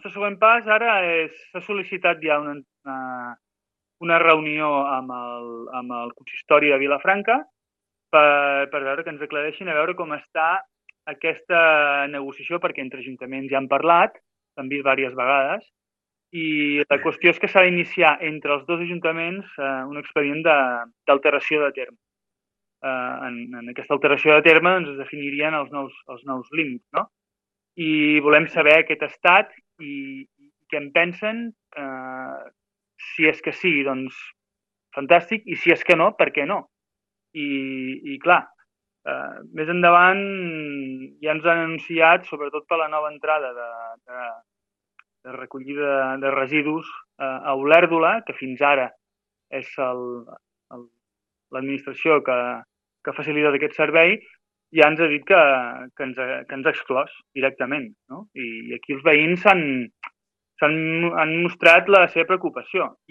nostre següent pas ara s'ha sol·licitat ja una reunió amb el consistori de Vilafranca per veure que ens aclareixin, a veure com està aquesta negociació, perquè entre ajuntaments ja han parlat, s'han vist diverses vegades, i la qüestió és que s'ha d'iniciar entre els dos ajuntaments un expedient d'alteració de terme. En aquesta alteració de terme doncs, es definirien els nous límits, no? I volem saber aquest estat i què en pensen. Si és que sí, doncs fantàstic, i si és que no, per què no? I clar, més endavant ja ens han anunciat, sobretot per la nova entrada de recollida de residus a Olèrdola, que fins ara és l'administració que ha facilitat aquest servei, ja ens ha dit que ens ha exclòs directament, no? I aquí els veïns han mostrat la seva preocupació.